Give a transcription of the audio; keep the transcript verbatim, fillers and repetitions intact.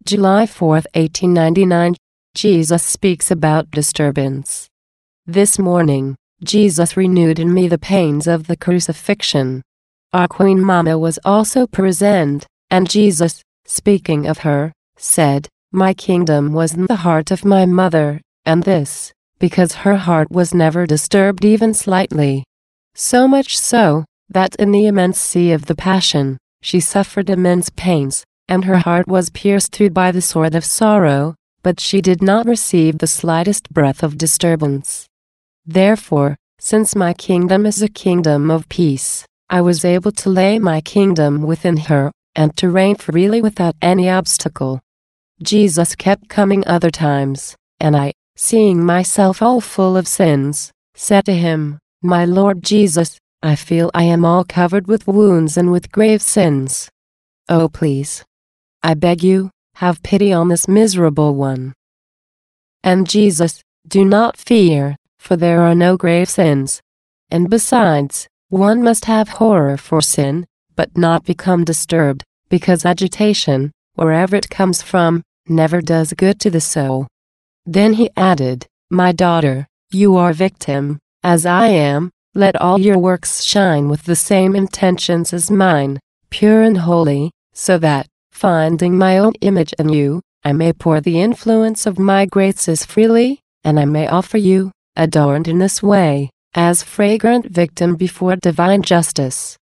July fourth, eighteen ninety-nine. Jesus speaks about disturbance. This morning, Jesus renewed in me the pains of the crucifixion. Our Queen Mama was also present, and Jesus, speaking of her, said, "My kingdom was in the heart of my mother, and this, because her heart was never disturbed even slightly. So much so, that in the immense sea of the Passion, she suffered immense pains, and her heart was pierced through by the sword of sorrow, but she did not receive the slightest breath of disturbance. Therefore, since my kingdom is a kingdom of peace, I was able to lay my kingdom within her, and to reign freely without any obstacle." Jesus kept coming other times, and I, seeing myself all full of sins, said to him, "My Lord Jesus, I feel I am all covered with wounds and with grave sins. Oh, please, I beg you, have pity on this miserable one." And Jesus, "Do not fear, for there are no grave sins. And besides, one must have horror for sin, but not become disturbed, because agitation, wherever it comes from, never does good to the soul." Then he added, "My daughter, you are victim, as I am. Let all your works shine with the same intentions as mine, pure and holy, so that, finding my own image in you, I may pour the influence of my graces freely, and I may offer you, adorned in this way, as fragrant victim before divine justice."